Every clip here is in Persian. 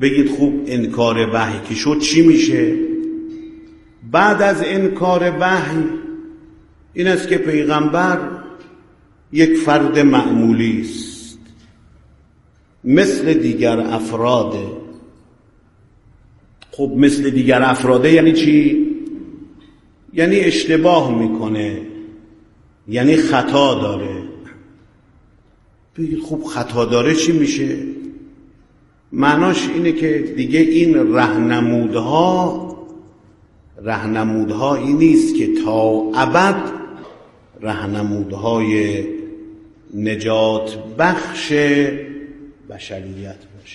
بگید خوب انکار وحی که شد چی میشه؟ بعد از انکار وحی این است که پیغمبر یک فرد معمولی است، مثل دیگر افراده. خب مثل دیگر افراده یعنی چی؟ یعنی اشتباه میکنه، یعنی خطا داره. بگید خوب خطا داره چی میشه؟ معناش اینه که دیگه این رهنمودهایی نیست که تا ابد رهنمودهای نجات بخش بشریت باشه.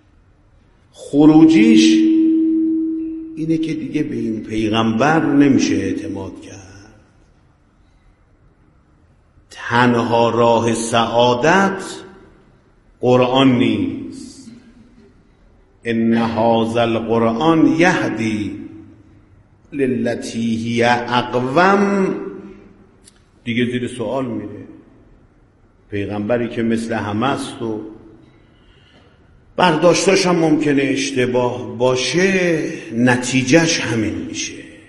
خروجیش اینه که دیگه به این پیغمبر نمیشه اعتماد کرد. تنها راه سعادت قرآن نیست. ان هذا القرآن یهدی للتی هی اقوم. دیگه زیر سوال میره. پیغمبری که مثل همه است و برداشتاش هم ممکنه اشتباه باشه، نتیجهش همین میشه.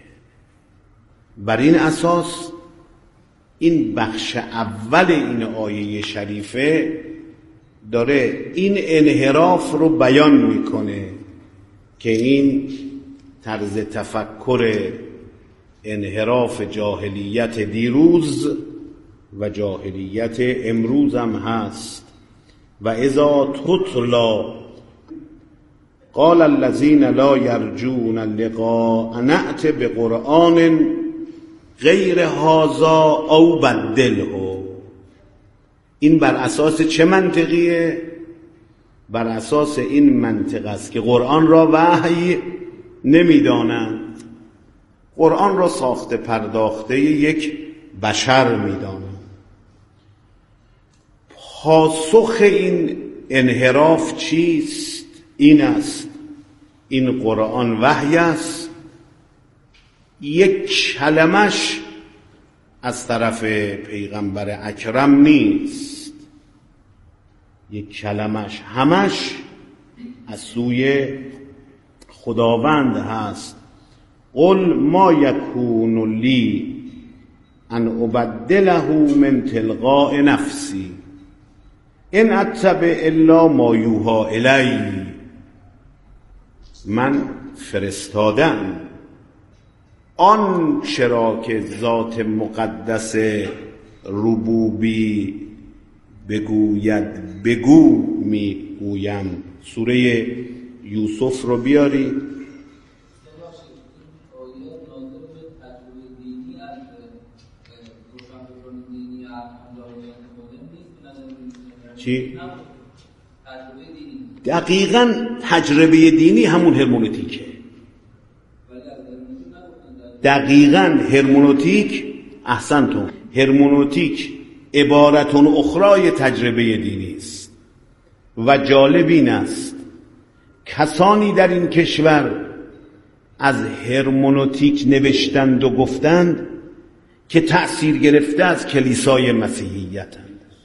بر این اساس این بخش اول این آیه شریفه داره این انحراف رو بیان میکنه که این طرز تفکر انحراف جاهلیت دیروز و جاهلیت امروز هم هست. و اذا تتلا قال الذين لا يرجون لقاء نأت بقرآن غیر هذا او بدله. این بر اساس چه منطقیه؟ بر اساس این منطق است که قرآن را وحی نمیدانند، قرآن را ساخته پرداخته یک بشر میدانند. پاسخ این انحراف چیست؟ این است، این قرآن وحی است، یک کلمش از طرف پیغمبر اکرم نیست، یک کلمش همش از سوی خداوند هست. قل ما یکون لی ان ابدله من تلقاء نفسی ان اتبع الا ما یوحی الی. من فرستادم آن چرا که ذات مقدس ربوبی بگوید بگو میگویم. سوره یوسف رو بیاری. چی؟ دقیقاً تجربه دینی همون هرمونوتیکه. دقیقاً هرمونوتیک، احسنتون، هرمونوتیک عبارتون اخرای تجربه دینی است. و جالب این است کسانی در این کشور از هرمونوتیک نوشتند و گفتند که تأثیر گرفته از کلیسای مسیحیتند.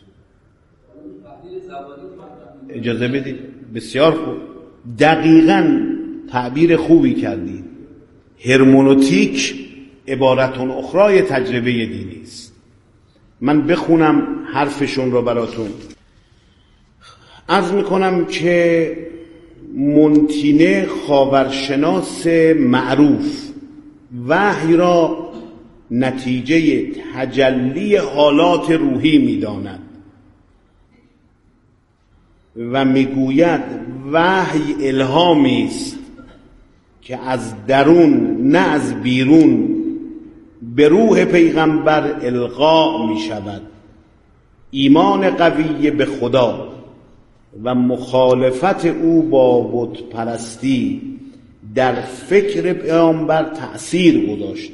اجازه بدید، بسیار خوب، دقیقاً تعبیر خوبی کردید. هرمونوتیک عبارتون اخرای تجربه دینی است. من بخونم حرفشون رو براتون. عرض میکنم که مونتینه خاورشناس معروف وحی را نتیجه تجلی حالات روحی میداند و میگوید وحی الهامی است که از درون نه از بیرون به روح پیغمبر القا می شود. ایمان قوی به خدا و مخالفت او با بت پرستی در فکر پیامبر تأثیر گذاشته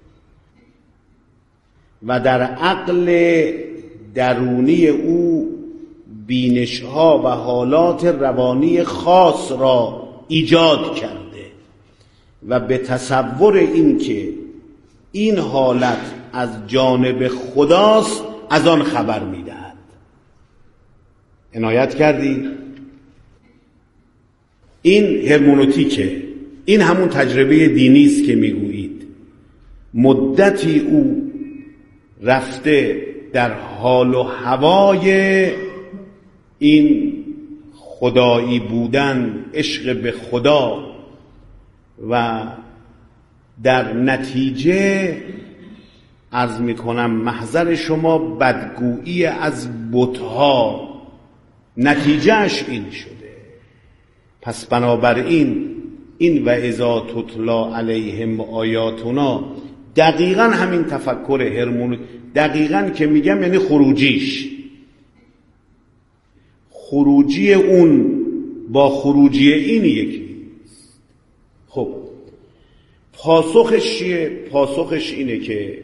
و در عقل درونی او بینش‌ها و حالات روانی خاص را ایجاد کرده و به تصور این که این حالت از جانب خداست از آن خبر می‌دهد. عنایت کردی؟ این هرمنوتیکه، این همون تجربه دینی است که میگویید. مدتی او رفته در حال و هوای این خدایی بودن، عشق به خدا، و در نتیجه عرض میکنم محضر شما بدگویی از بتها نتیجهش این شده. پس بنابراین این و اذا تتلا علیهم آیاتنا دقیقا همین تفکر هرمون، دقیقا که میگم یعنی خروجی اون با خروجی این یکی. خب پاسخش چیه؟ پاسخش اینه که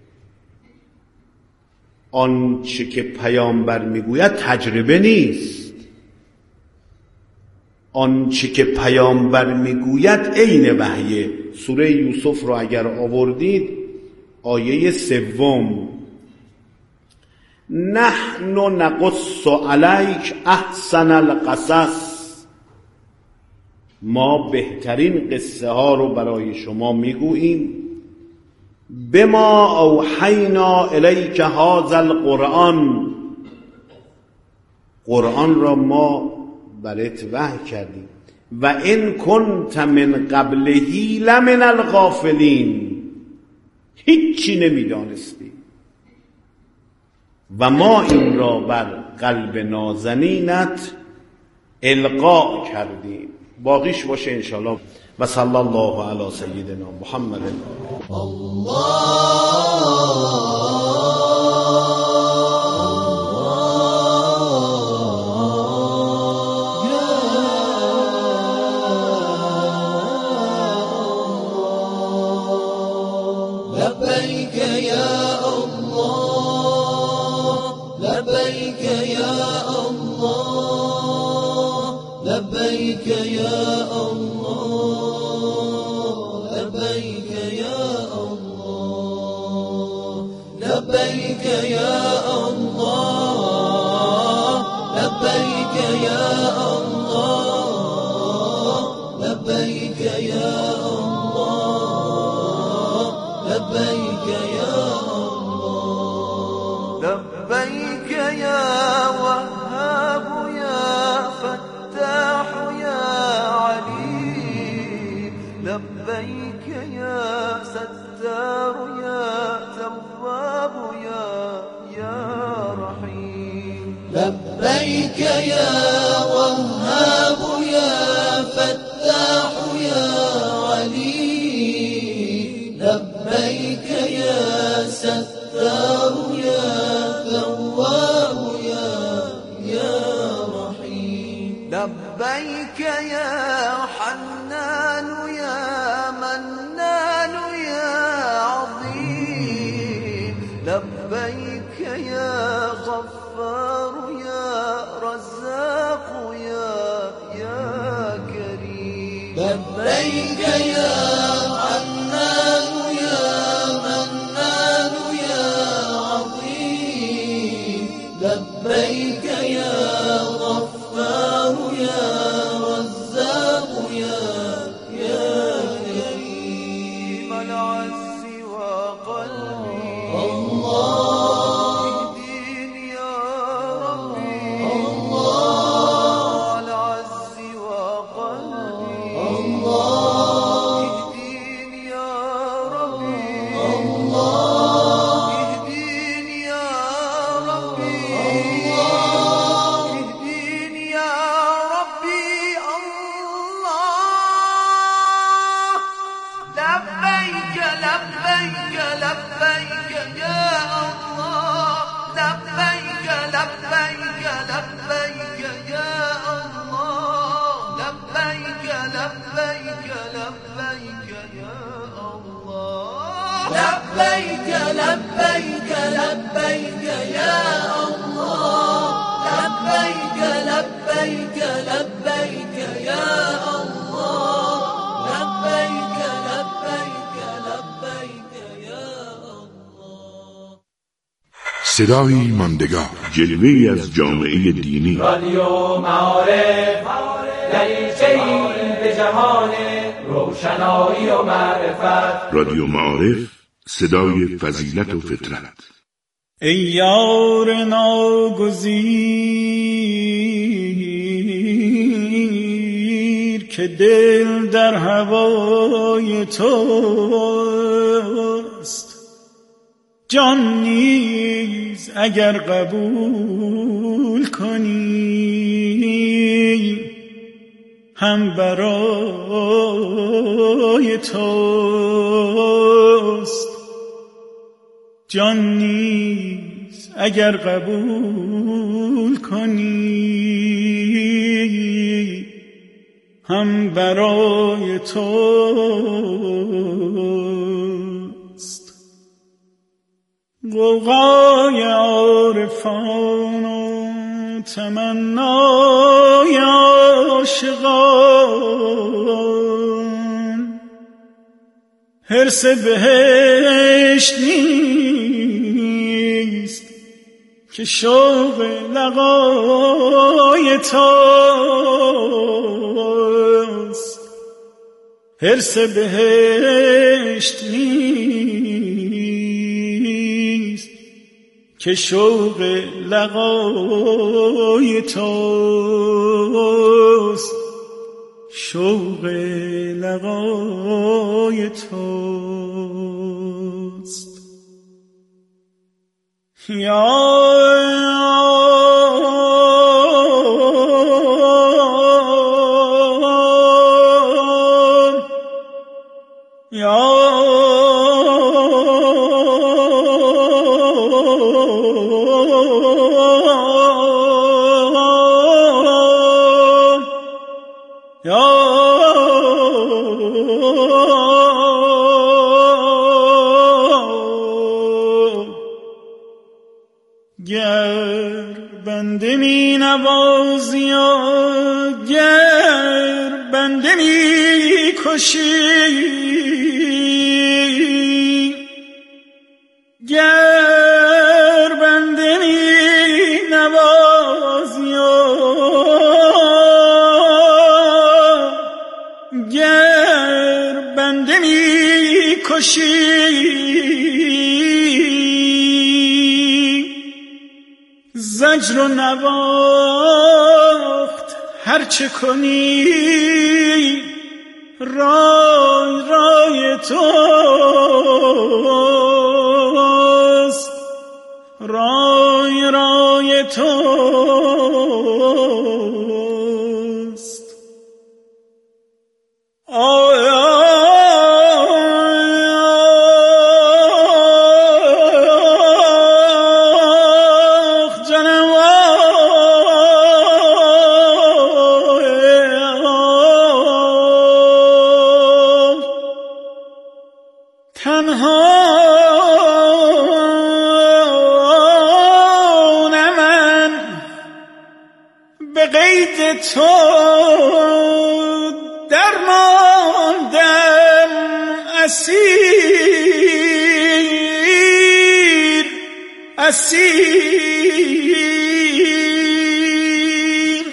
آنچه که پیامبر میگوید تجربه نیست، آنچه که پیامبر میگوید عین وحیه. سوره یوسف رو اگر آوردید آیه 3، نحن نقص علیک احسن القصص، ما بهترین قصه ها رو برای شما میگوییم. بما اوحینا الیک هذا القرآن، قرآن را ما برات وحی کردیم. و ان کنت من قبله لمن الغافلین، هیچی نمیدانستی و ما این را بر قلب نازنینت القا کردیم. باقیش باشه انشاءالله. و صلی الله علی سیدنا محمد. لبیک یا الله، لبیک یا الله، لبیک یا الله، لبیک یا الله، لبیک یا الله، لبیک یا الله، لبیک یا لبيك يا الله، لبيك يا وهاب يا فتاح يا عليم، لبيك يا ستار يا تواب يا رحيم، لبيك يا وهاب يا فتاح يا عليم، لبيك يا ستار يا تواب يا رحيم، لبيك يا حنان يا منان يا عظيم، لبيك يا غفار يا رزاق يا كريم، لبيك يا حنان يا منان يا عظيم، لبيك يا غفار يا رزاق يا كريم، العز وقلبي الله، اهديني يا ربي الله، العز وقلبي الله، اهديني يا ربي الله، اهديني يا ربي الله، اهديني يا ربي الله، لبيك لبيك لبيك يا الله، لبيك لبيك لبيك يا الله، لبيك لبيك لبيك يا الله، لبيك لبيك لبيك يا الله، لبيك لبيك لبيك يا الله، لبيك لبيك لبيك يا الله. صدایی ماندگار، جلوه‌ای از جامعه دینی. رادیو معارف دریچه‌ای به جهان روشنایی و معرفت. رادیو معارف، صدای فضیلت و فطرت. ای یار ناگزیر که دل در هوای توست، جان نیز اگر قبول کنی هم برای توست. جان نیز اگر قبول کنی هم برای توست. غوغای عارفان و تمنای عاشقان حرص بهشت نیست که شوق لقای توست. حرص بهشت نیست که شوق لقای توست. شوق لقای توست. یا گر بنده می نوازی و گر بنده می کشی، گر بنده می نوازی و گر بنده می کشی، زجر و نواخت هرچه کنی رای رای توست. رای رای توست. تو درماندم اسیر اسیر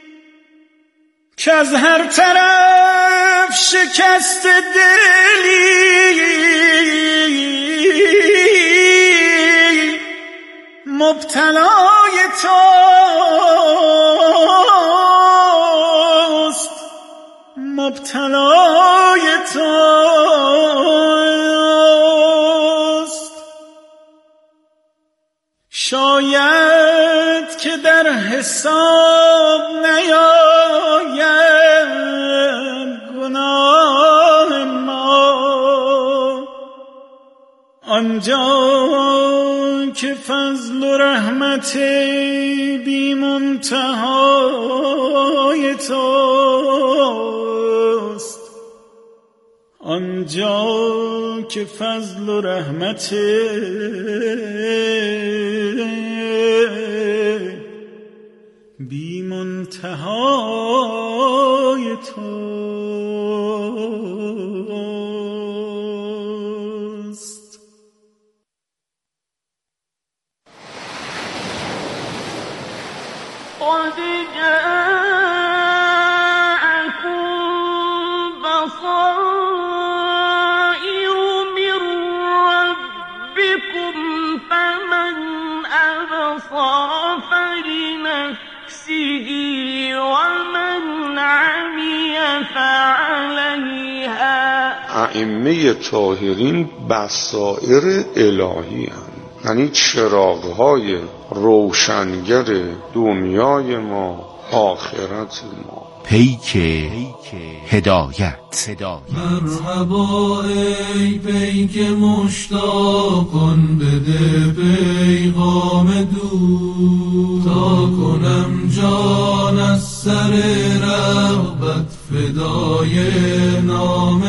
که از هر طرف شکست دلی مبتلای توست. مبتلای توست. شاید که در حساب نیاید گناه ما، آنجا که فضل و رحمت بی منتهای توست. آنجا که فضل و رحمت بی منتهای توست. قد جاءكم فعليها. ائمه طاهرین بصائر الهی هم، یعنی چراغ‌های روشنگر دنیای ما، آخرت ما. پیک هدایت. مرحبا ای پیک مشتاقان، بده پیغام دور تا کنم جان از سر رغبت فدای نام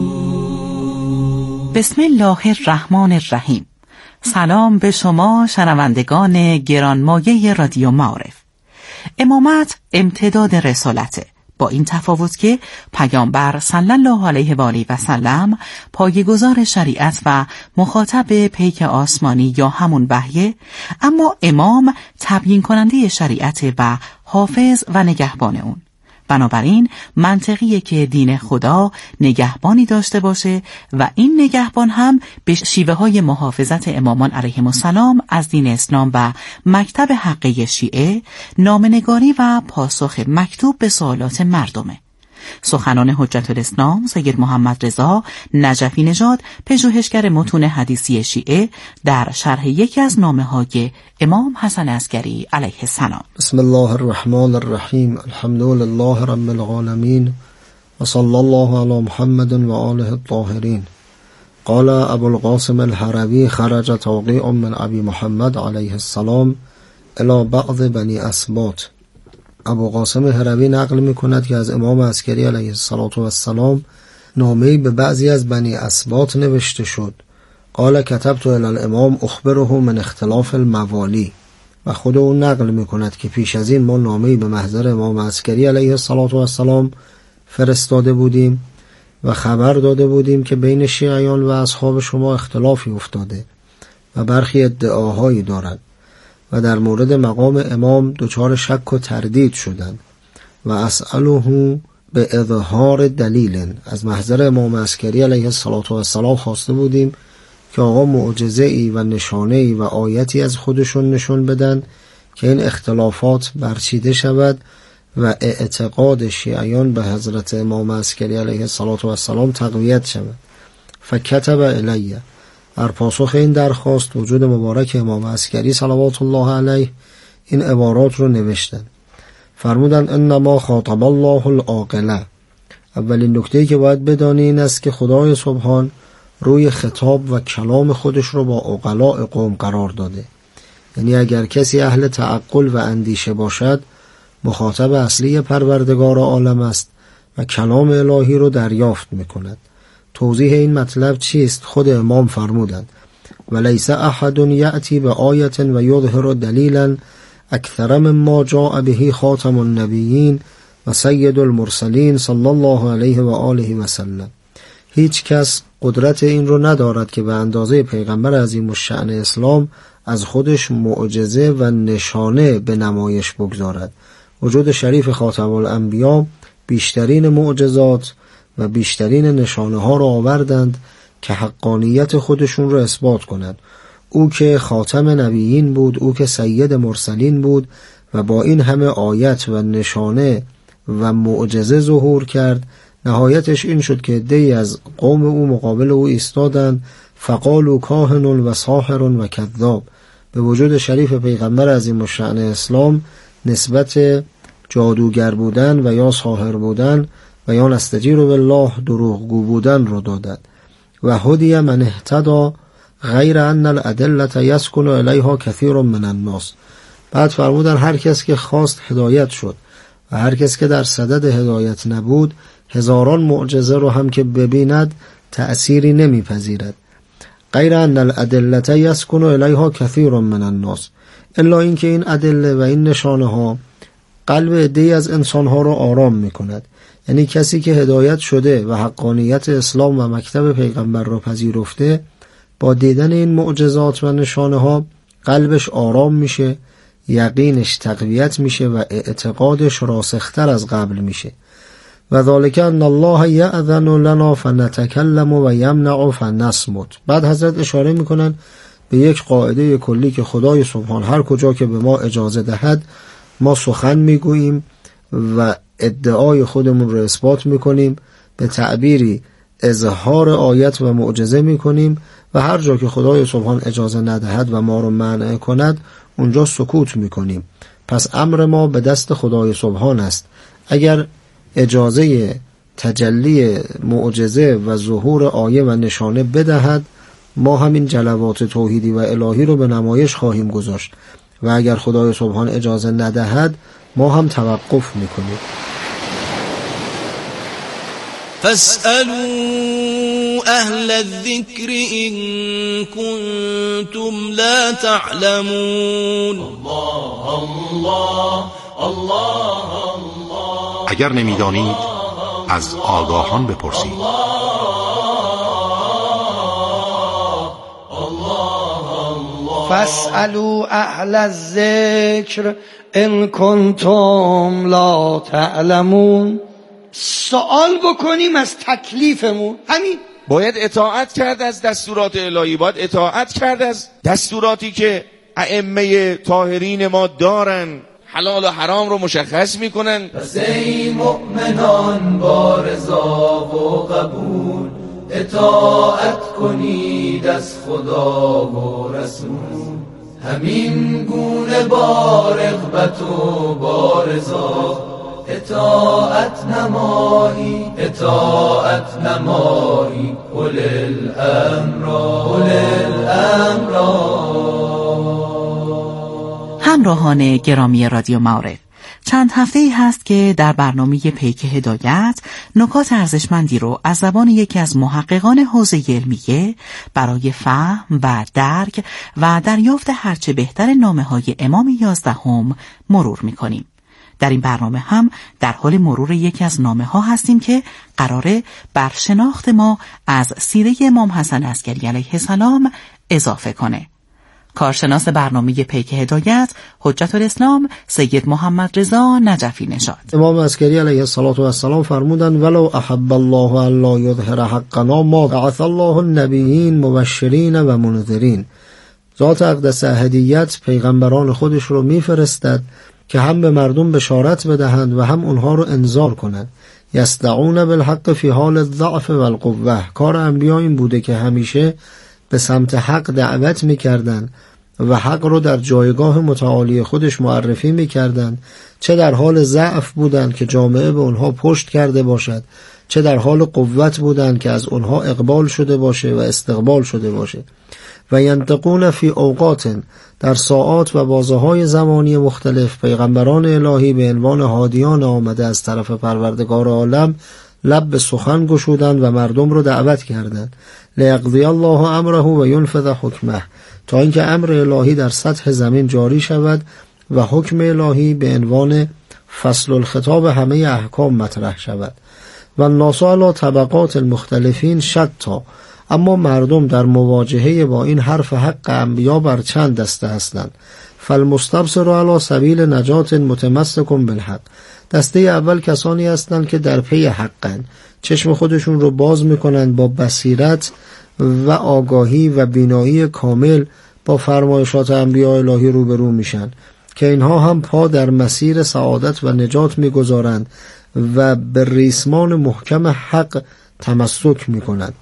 دور. بسم الله الرحمن الرحیم. سلام به شما شنوندگان گرانمایه رادیو معارف. امامت امتداد رسالته، با این تفاوت که پیامبر صلی الله علیه و آله و سلم پایه‌گذار شریعت و مخاطب پیک آسمانی یا همون وحیه، اما امام تبیین کننده شریعت و حافظ و نگهبان اون. بنابراین منطقیه که دین خدا نگهبانی داشته باشه و این نگهبان هم به شیوه های محافظت امامان علیهم السلام از دین اسلام و مکتب حقه شیعه نامه‌نگاری و پاسخ مکتوب به سوالات مردمه. سخنان حجت الاسلام سید محمد رضا نجفی نژاد، پژوهشگر متون حدیثی شیعه، در شرح یکی از نامه‌های امام حسن عسکری علیه السلام. بسم الله الرحمن الرحیم. الحمد لله رب العالمین و صلی الله علی محمد و آله الطاهرین. قال ابو القاسم الحروی خرج توقیع من ابی محمد علیه السلام الی بعض بنی اسباط. ابو قاسم هروی نقل می‌کند که از امام عسکری علیه السلام نامه‌ای به بعضی از بنی اسباط نوشته شد. قال کتبت الی الامام اخبره من اختلاف الموالی. و خود او نقل می‌کند که پیش از این ما نامه‌ای به محضر امام عسکری علیه السلام فرستاده بودیم و خبر داده بودیم که بین شیعیان و اصحاب شما اختلافی افتاده و برخی ادعاهایی دارند و در مورد مقام امام دچار شک و تردید شدند و اسأله به اظهار دلیل. از محضر امام عسکری علیه السلام خواسته بودیم که آقا معجزه‌ای و نشانه‌ای و آیتی از خودشون نشون بدن که این اختلافات برچیده شود و اعتقاد شیعیان به حضرت امام عسکری علیه السلام تقویت شود. فکتب الیه. در پاسخ این درخواست وجود مبارک امام عسکری صلوات الله علیه این عبارات رو نوشتن. فرمودن انما خاطب الله العاقله. اولین نکته‌ای که باید بدانی این است که خدای سبحان روی خطاب و کلام خودش رو با عقلاء قوم قرار داده. یعنی اگر کسی اهل تعقل و اندیشه باشد، مخاطب اصلی پروردگار عالم است و کلام الهی رو دریافت می‌کند. توضیح این مطلب چیست؟ خود امام فرمودند ولیس احد یأتی به آیت و یظهر دلیلا اکثر مما جاء به خاتم النبیین و سید المرسلین صلی الله علیه و آله و سلم. هیچ کس قدرت این رو ندارد که به اندازه پیغمبر عظیم الشأن اسلام از خودش معجزه و نشانه به نمایش بگذارد. وجود شریف خاتم الانبیا بیشترین معجزات و بیشترین نشانه ها را آوردند که حقانیت خودشون را اثبات کنند. او که خاتم نبیین بود، او که سید مرسلین بود و با این همه آیت و نشانه و معجزه ظهور کرد، نهایتش این شد که عده‌ای از قوم او مقابل او ایستادند فقالوا کاهن و ساحر و کذاب. به وجود شریف پیغمبر عظیم الشأن اسلام نسبت جادوگر بودن و یا ساحر بودن و یا نستجیر بالله دروغگو بودن رو دادند. و هدی من اهتدی غیر ان الادله یسکن الیها کثیر من الناس. بعد فرمودن هر کس که خواست هدایت شد و هر کس که در صدد هدایت نبود هزاران معجزه رو هم که ببیند تأثیری نمیپذیرد. غیر ان الادله یسکن الیها کثیر من الناس، الا اینکه این ادله و این نشانه ها قلب عده‌ای از انسان ها رو آرام میکند. یعنی کسی که هدایت شده و حقانیت اسلام و مکتب پیغمبر را پذیرفته، با دیدن این معجزات و نشانه ها قلبش آرام میشه، یقینش تقویت میشه و اعتقادش راسختر از قبل میشه. و ذالک ان الله یأذن لنا فنتکلم و یمنع فنصمت. بعد حضرت اشاره میکنن به یک قاعده کلی که خدای سبحان هر کجا که به ما اجازه دهد ما سخن میگوییم و ادعای خودمون رو اثبات میکنیم، به تعبیری اظهار آیت و معجزه میکنیم و هر جا که خدای سبحان اجازه ندهد و ما رو منع کند اونجا سکوت میکنیم. پس امر ما به دست خدای سبحان است. اگر اجازه تجلی معجزه و ظهور آیه و نشانه بدهد ما همین جلوات توحیدی و الهی رو به نمایش خواهیم گذاشت و اگر خدای سبحان اجازه ندهد ما هم توقف میکنیم. فاسألوا أهل الذكر إن كنتم لا تعلمون. الله الله الله الله. اگر نمیدانید از آگاهان بپرسید. فاسألوا اهل الذکر ان کنتم لا تعلمون. سوال بکنیم از تکلیفمون. همین باید اطاعت کرد از دستورات الهی، باید اطاعت کرد از دستوراتی که ائمه طاهرین ما دارن، حلال و حرام رو مشخص میکنن. پس ای مؤمنان با رضا و قبول اطاعت کنید از خدا و رسول، همین گونه با رغبت و با رضا اطاعت نمایی اول الامر. همراهان گرامی رادیو معارف، چند هفته‌ای هست که در برنامه پیک هدایت نکات ارزشمندی رو از زبان یکی از محققان حوزه علمیه برای فهم و درک و دریافت هرچه بهتر نامه‌های امام 11 مرور می‌کنیم. در این برنامه هم در حال مرور یکی از نامه‌ها هستیم که قراره بر شناخت ما از سیره امام حسن عسکری علیه السلام اضافه کنه. کارشناس برنامه پیک هدایت حجت الاسلام سید محمد رضا نجفی نژاد. امام عسکری علیه السلام فرمودند ولو احب الله ان لا یظهر حقنا ما بعث الله النبیین مبشرین و منذرین. ذات اقدس احدیت پیغمبران خودش رو میفرستد که هم به مردم بشارت بدهند و هم اونها رو انذار کنند. یصدعون بالحق فی حال الضعف والقوه. کار انبیا این بوده که همیشه به سمت حق دعوت میکردند و حق رو در جایگاه متعالی خودش معرفی میکردند، چه در حال ضعف بودند که جامعه به اونها پشت کرده باشد، چه در حال قوت بودند که از اونها اقبال شده باشه و استقبال شده باشه. و ینطقون فی اوقات، در ساعات و بازه‌های زمانی مختلف پیغمبران الهی به عنوان هادیان آمده از طرف پروردگار عالم لب به سخن گشودند و مردم رو دعوت کردند. لیقضی الله امره و ینفذ حکمه، تا اینکه امر الهی در سطح زمین جاری شود و حکم الهی به عنوان فصل الخطاب همه احکام مطرح شود. و الناس علی طبقات المختلفین شتا، اما مردم در مواجهه با این حرف حق انبیا بر چند دسته هستند. فالمستبصر علی سبیل نجات متمسک بالحق، دسته اول کسانی هستند که در پی حقند، چشم خودشون رو باز میکنند، با بصیرت و آگاهی و بینایی کامل با فرمایشات انبیاء الهی روبرو میشن که اینها هم پا در مسیر سعادت و نجات میگذارند و به ریسمان محکم حق تمسک میکنند.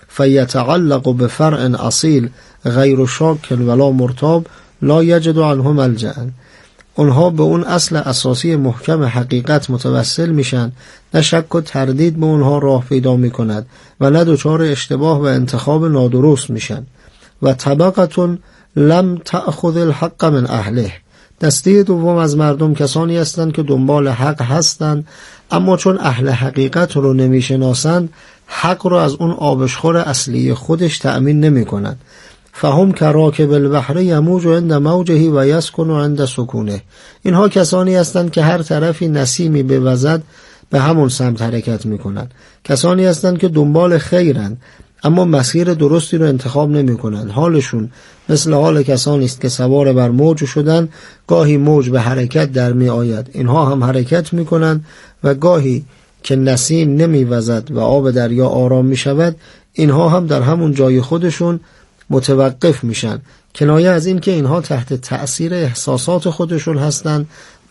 فیتعلق بفرع اصیل غیر شاک ولا مرتاب لا یجد عنه ملجأ. اونها به اون اصل اساسی محکم حقیقت متوسل میشن، نه شک و تردید به اونها راه پیدا میکند و نه دچار اشتباه و انتخاب نادرست میشن. و طبقتون لم تأخذ الحق من اهله، دسته دوم از مردم کسانی هستند که دنبال حق هستند، اما چون اهل حقیقت رو نمیشناسند حق رو از اون آبشخور اصلی خودش تأمین نمی کنند. فهم کراکب البحر یموج عند موجه و یسکن عند سکونه. اینها کسانی هستند که هر طرفی نسیمی بوزد به همون سمت حرکت می کنند. کسانی هستند که دنبال خیرند اما مسیر درستی رو انتخاب نمی کنند. حالشون مثل حال کسانی است که سوار بر موج شدن، گاهی موج به حرکت در می آید، اینها هم حرکت می کنند و گاهی که نسیم نمی وزد و آب دریا آرام می شود، اینها هم در همون جای خودشون متوقف میشن، کنایه از این که اینها تحت تأثیر احساسات خودشون هستند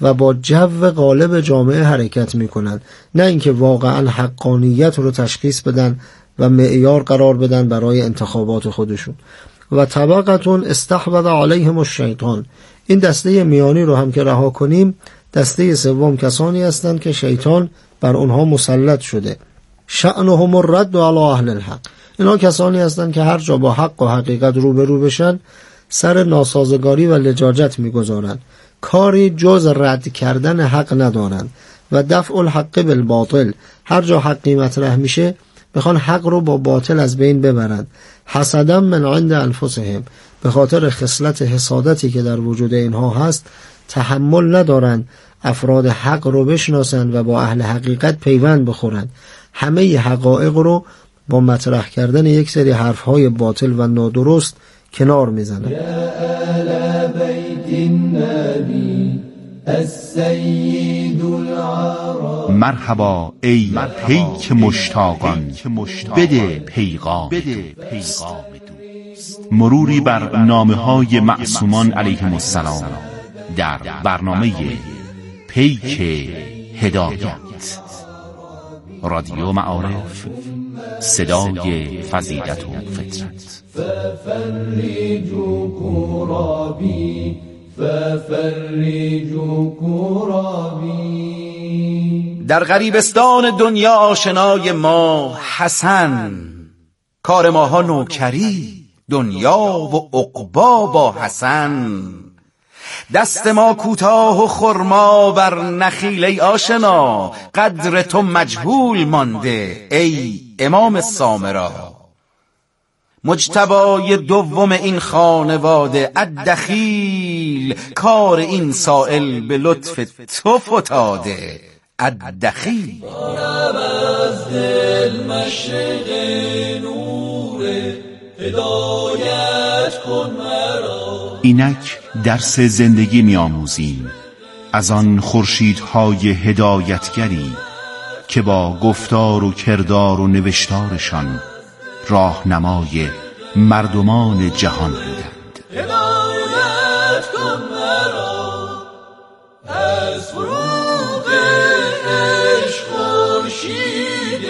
و با جو غالب جامعه حرکت میکنن، نه اینکه واقعا حقانیت رو تشخیص بدن و معیار قرار بدن برای انتخابات خودشون. و طبقتون استحوذ علیهم الشیطان، این دسته میانی رو هم که رها کنیم، دسته سوم کسانی هستند که شیطان بر اونها مسلط شده. شأنهم الرد علی اهل الحق، اینا کسانی هستند که هر جا با حق و حقیقت روبرو بشن سر ناسازگاری و لجاجت میگذارن، کاری جز رد کردن حق ندارن و دفع الحق بالباطل، هر جا حقی مطرح میشه بخوان حق رو با باطل از بین ببرن. حسدا من عند انفسهم، به خاطر خصلت حسادتی که در وجود اینها هست تحمل ندارن افراد حق رو بشناسن و با اهل حقیقت پیوند بخورن، همه حقایق رو با مطرح کردن یک سری حرفهای باطل و نادرست کنار میزنن. یا اهل بیت النبی السید العرب، مرحبا ای پیک مشتاقان، بده پیغام دوست. مروری بر نامه‌های معصومان علیهم السلام در برنامه پیک هدایت، رادیو معارف، صدای فضیلت و فطرت. ففرجوا كرابي ففرجوا كرابي. در غریبستان دنیا آشنای ما حسن، کار ماها نوکری، دنیا و عقبا با حسن. دست ما کوتاه و خرما بر نخیل ای آشنا، قدر تو مجهول مانده ای امام سامرا. مجتبای دوم این خانواده الدخیل، کار این سائل به لطف تو فتاده الدخیل. دارم از دل مشرق نور هدایت کن مرا. اینک درس زندگی می آموزیم از آن خورشیدهای هدایتگری که با گفتار و کردار و نوشتارشان راهنمای مردمان جهان بودند. هدایت کن مرا از فروغ عشق خورشید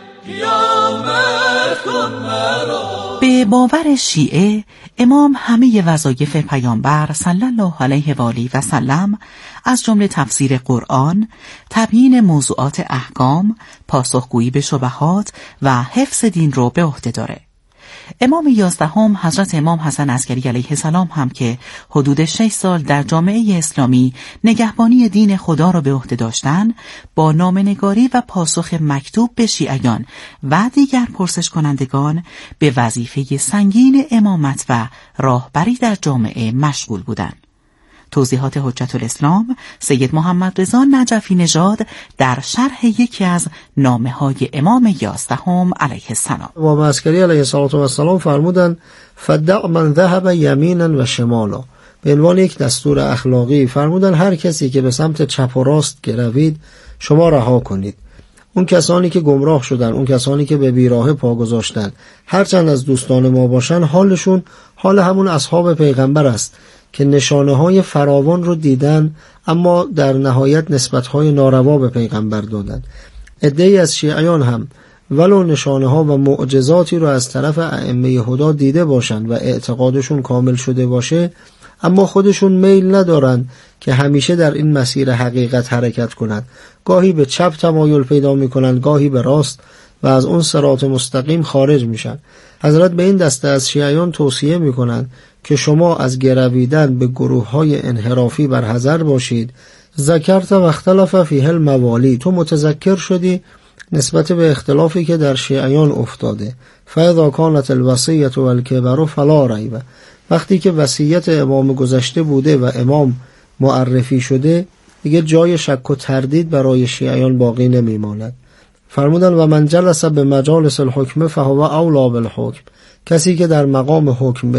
قیامت کن مرا. به باور شیعه امام همه وظایف پیامبر صلی الله علیه و آله و سلم از جمله تفسیر قرآن، تبیین موضوعات احکام، پاسخگویی به شبهات و حفظ دین رو به عهده داره. امام 11 حضرت امام حسن عسکری علیه السلام هم که حدود 6 سال در جامعه اسلامی نگهبانی دین خدا را به عهده داشتن، با نامه‌نگاری و پاسخ مکتوب به شیعیان و دیگر پرسش کنندگان به وظیفه سنگین امامت و راهبری در جامعه مشغول بودند. توضیحات حجت الاسلام سید محمد رضا نجفی نژاد در شرح یکی از نامه‌های امام 11 علیه السلام. امام عسکری علیه السلام فرمودند فدع من ذهب یمینا و شمالا، به عنوان یک دستور اخلاقی فرمودن هر کسی که به سمت چپ و راست گروید شما رها کنید. اون کسانی که گمراه شدن، اون کسانی که به بیراهه پا گذاشتن، هرچند از دوستان ما باشن، حالشون حال همون اصحاب پیغمبر است که نشانه های فراوان رو دیدن اما در نهایت نسبت های ناروا به پیغمبر دادن. عده‌ای از شیعیان هم ولو نشانه ها و معجزاتی رو از طرف ائمه هدا دیده باشن و اعتقادشون کامل شده باشه، اما خودشون میل ندارن که همیشه در این مسیر حقیقت حرکت کنند. گاهی به چپ تمایل پیدا میکنن، گاهی به راست و از اون صراط مستقیم خارج میشن. حضرت به این دسته از شیعیان توصیه میکنن که شما از گرویدن به گروه‌های انحرافی برحذر باشید. ذکرت و اختلاف فیه الموالی، تو متذکر شدی نسبت به اختلافی که در شیعیان افتاده. فاذا کانت الوصیة والکبر فلا ریب، وقتی که وصیت امام گذشته بوده و امام معرفی شده دیگه جای شک و تردید برای شیعیان باقی نمیماند. فرمودن و من جلس به مجالس الحکم فهو اولی بالحکم، کسی که در مقام حکم